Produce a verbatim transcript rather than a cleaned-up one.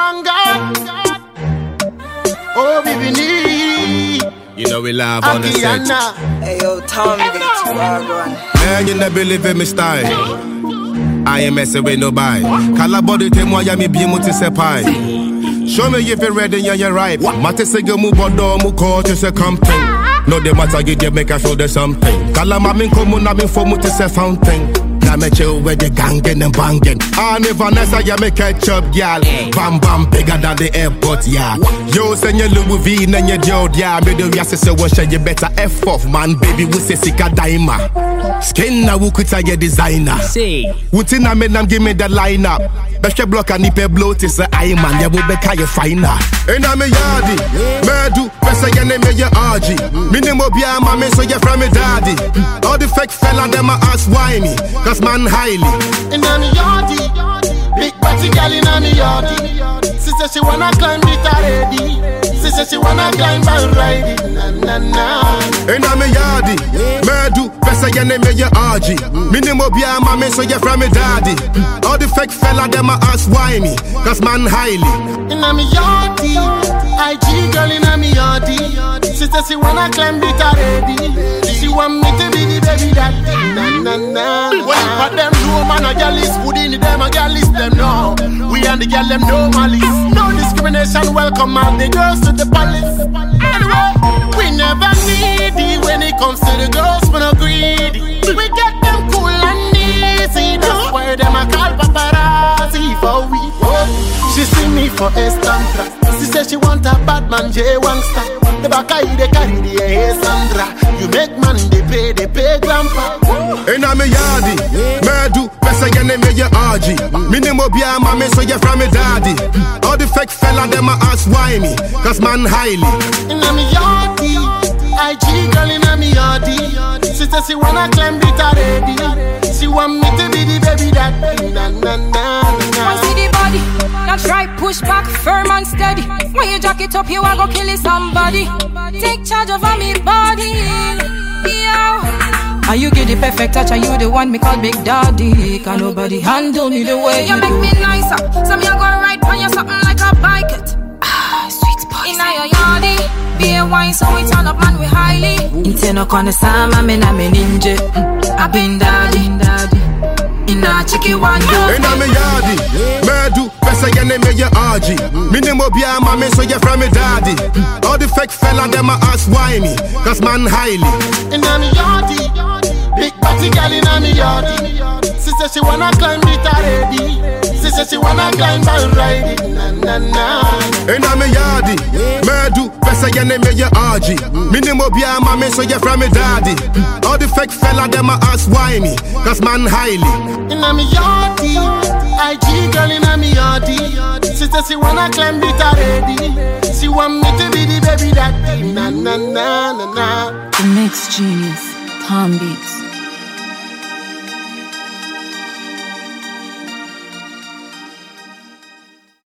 one God. Oh, baby, need. You know we live on the set. Hey yo, Tom Beats, run. Man, you never believe in my style. I ain't messing with nobody. Call a body to me, me be much to pie. Show me if you're ready and you're right. Mate say you move on, move call to say something. No, the matter you get make I show there's something. Call a mammy come on, I'm in for me to say fountain. Now me chill with the gangin' and bangin'. And if Vanessa, you me catch up, y'all. Bam bam, bigger than the airport, yeah. Yo, send your Louis V and your Jod, yeah. Me do ya say so wash you better F off, man. Baby, we say sika daima. Skin na wukuta your designer. See. Wutina me nam give me the lineup. Beshe block and nipe blow to say I man. Ya will be kaya finer. Ena me yardi, me do. Besa ya name me ya R G. Minimo biya mame so ya from me daddy. All the fake fella them a ask why me. Cause man highly. In a me yardie, big party girl in a me yardie. She said she wanna climb it already. She said she wanna climb and ride it. Na na na. In a me yardie, me do. Besa ya name me ya R G. Minimo biya mame so ya from me daddy. All the fake fella them a ask why me. Cause man highly. In a me yardie, I G girl in a me yardie. She said she wanna climb it already. She want me to be the baby daddy. Na na na. When for them no man a girl is good in them a girl is them no. We and the girl them no malice. No discrimination. Welcome all the girls to the palace. Anyway, we never needy when it comes to the girls. We no greedy. We get them cool and easy. That's why them a call paparazzi for we. She see me for Estantra. She say she want a bad man, J Wangster. The back I they carry the hey Sandra. You make man they pay, they pay grandpa. In a me yardie, me do. Besa ya name me ya R G. Minimo biya mame so ya from me daddy. All the fake fella them a ask why me. Cause man highly. In a me yardie, I G girl in a me yardie. She say she wanna climb it already. She want me to be the baby daddy. Na na na na. I see the body, not try push back, firm and steady. When you jack it up, you a go kill somebody. Take charge over me body, yeah. And you get the perfect touch, and you the one me call Big Daddy. Can nobody handle me the way you, you make do. Me nicer, so me a go ride on you something like a bike it. Ah, sweet boy. Inna your yardie, be a wine, so we turn up man we highly. Inte no corner sama, me na me ninja. I been daddy, daddy. Inna chicky one do. Inna me yardie, me do. Besa ya name me ya R G. Minimo biya mame so ya from me daddy. All the fake fella them a ask why me. Cause man highly. Inna me yardie, big party girl inna me yardie. She say she wanna climb it already. She say she wanna climb and ride it. Na na na. Inna me yardie, me do. Besa ya name me ya R G. Minimo biya mame so ya from me daddy. All the fake fella them a ask why me. Cause man highly. Inna me yardie, I G girl inna me yardie. She say she wanna climb it already. She want me to be the baby daddy. Na na na na na. The mix genius, Tom Beats.